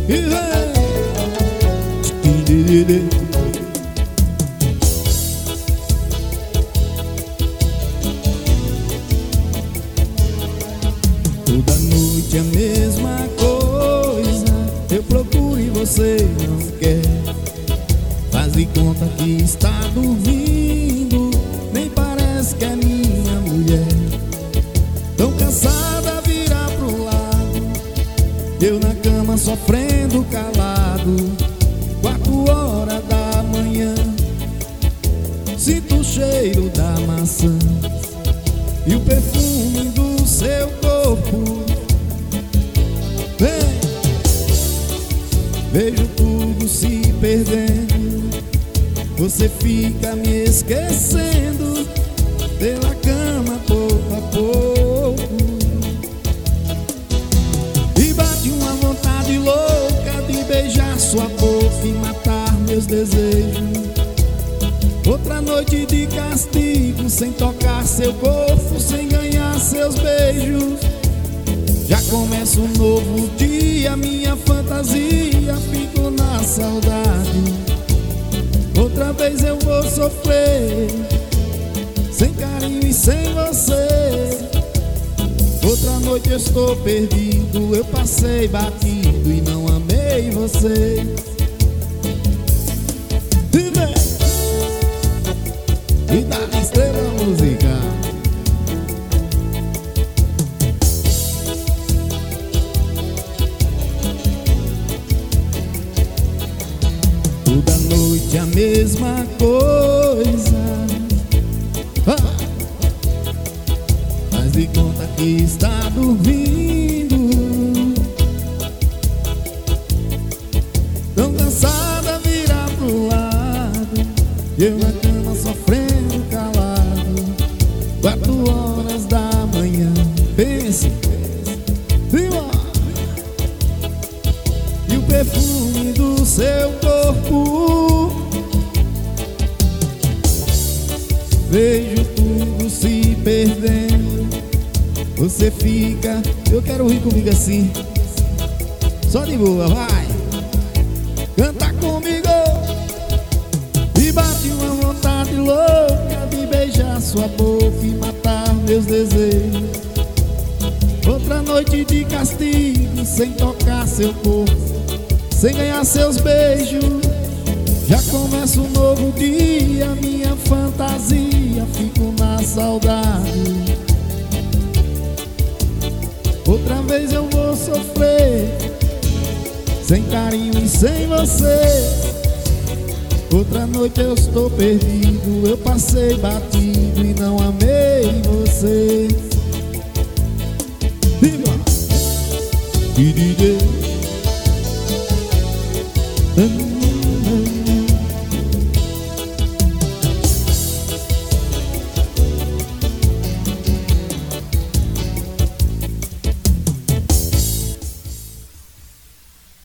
Toda noite a mesma coisa, eu procuro e você não quer. Faz de conta que está dormindo, nem parece que é minha mulher. Tão cansada, virar pro lado, eu na cama sofrendo calado. 4 horas da manhã, sinto o cheiro da maçã e o perfume do seu corpo. Vem, vejo tudo se perdendo, você fica me esquecendo pela cama pouco a pouco. E bate uma vontade louca de beijar sua boca e matar meus desejos. Outra noite de castigo, sem tocar seu corpo, sem ganhar seus beijos. Já começa um novo dia, minha fantasia, fico na saudade. Outra vez eu vou sofrer, sem carinho e sem você. Outra noite eu estou perdido, eu passei batido e não amei você. E da estrela musical. Toda noite a mesma coisa, faz de conta que está dormindo. Tão cansada, virar pro lado, eu na cama sofrendo calado. 4 horas da manhã, pense, e o perfume do seu corpo. Vejo tudo se perdendo, você fica. Eu quero rir comigo assim, só de boa, vai. Canta comigo. E bate uma vontade louca de beijar sua boca e matar meus desejos. Outra noite de castigo, sem tocar seu corpo, sem ganhar seus beijos. Já começa um novo dia, minha fantasia, fico na saudade. Outra vez eu vou sofrer, sem carinho e sem você. Outra noite eu estou perdido, eu passei batido e não amei você. Viva!